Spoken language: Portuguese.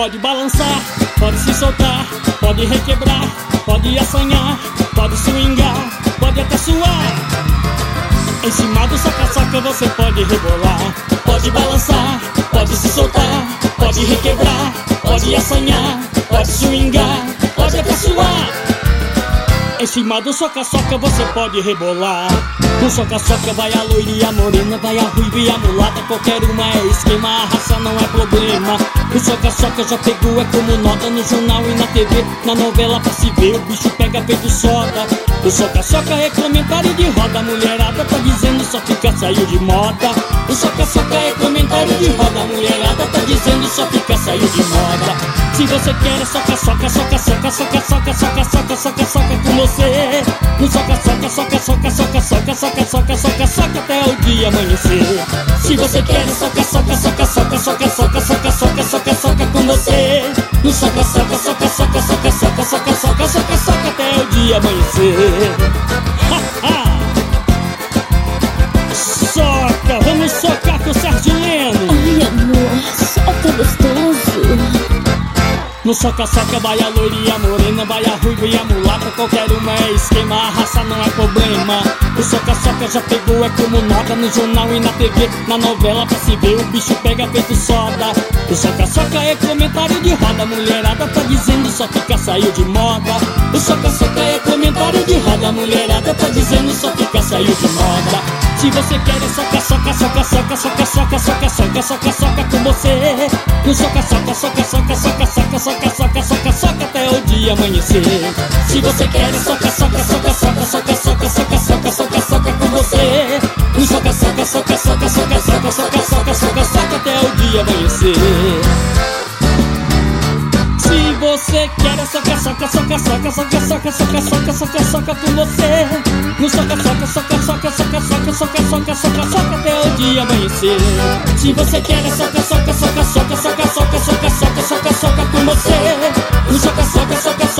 pode balançar, pode se soltar, pode requebrar, pode assanhar, pode swingar, pode até suar. Em cima do soca-soca você pode rebolar, pode balançar, pode se soltar, pode requebrar, pode assanhar, pode swingar, pode até suar. Em cima do soca-soca você pode rebolar. No soca-soca vai a loira e a morena, vai a ruiva e a mulata, qualquer uma é esquema, a raça não é problema. O soca-soca já pegou, é como nota no jornal e na TV, na novela pra se ver, o bicho pega feito soda. O soca-soca é comentário de roda, a mulherada tá dizendo só fica saiu de moda. O soca-soca é comentário de roda, a mulherada tá dizendo só fica saiu de moda. Se você quer é soca-soca, soca-soca, soca-soca, soca-soca, soca-soca com você. No soca-soca, soca-soca, soca-soca, soca-soca, soca-soca até o dia amanhecer. Se você quer é soca-soca, soca-soca, soca-soca, soca-soca, soca-soca com você. No soca-soca, soca-soca, soca-soca, soca-soca, soca-soca até o dia amanhecer. Soca, vamos socar com o Sérgio Leno. Ai amor, soca gostoso. No soca-soca vai a loira e a morena, vai a ruiva e a mulata, qualquer uma é esquema, a raça não é problema. O soca-soca já pegou, é como nota no jornal e na TV, na novela pra se ver, o bicho pega feito soda. O soca-soca é comentário de roda, a mulherada tá dizendo só fica saiu de moda. O soca-soca é comentário de roda, a mulherada tá dizendo só fica saiu de moda. Se você quer é soca-soca, soca-soca, soca-soca, soca-soca, soca-soca com você. No soca-soca, soca-soca, soca-soca, soca-soca, soca-soca até o dia amanhecer. Se você quer é soca-soca, soca-soca, soca-soca, soca-soca, soca-soca com você. No soca-soca, soca-soca, soca-soca, soca-soca, soca-soca até o dia amanhecer. Se você quer é soca-soca, soca-soca, soca-soca, soca-soca, soca-soca com você. No soca-soca, soca-soca, soca-soca, soca-soca, soca-soca até o dia amanhecer. Se você quer é soca-soca, soca-soca, soca-soca, soca-soca, soca-soca com você. No soca-soca, soca-soca,